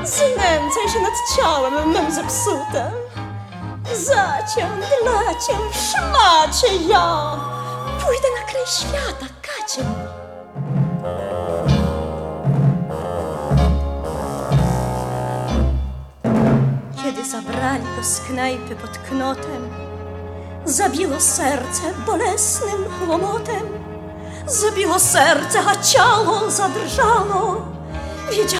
Znęcaj się nad ciałem mym zepsutem. Za cię, dla cię, w szmacie ja pójdę na kraj świata, kacie mój. Kiedy zabrali go z knajpy pod knotem, zabiło serce bolesnym łomotem. Zabiło serce, a ciało zadrżało.